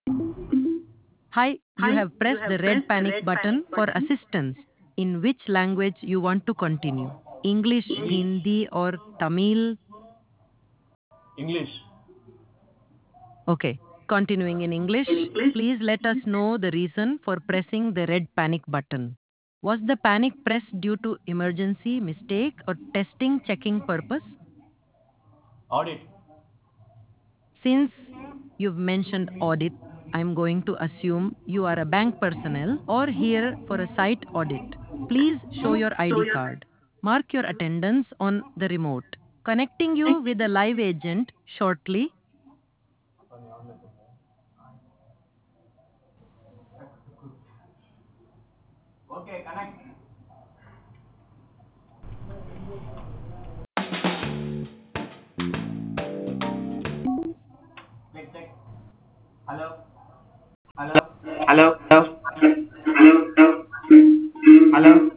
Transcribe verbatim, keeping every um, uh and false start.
Hi, you Hi, have you pressed the have red pressed the panic red panic button for button. assistance. In which language you want to continue? English, English. Hindi, or Tamil? English. Okay, continuing in English, In English, please let us know the reason for pressing the red panic button. Was the panic pressed due to emergency, mistake, or testing checking purpose? Audit. Since you've mentioned audit, I'm going to assume you are a bank personnel or here for a site audit. Please show your show I D your card. Mark your attendance on the remote. Connecting you with a live agent shortly. Okay, connect. Check, check. Hello. Hello. hello, hello, hello, hello.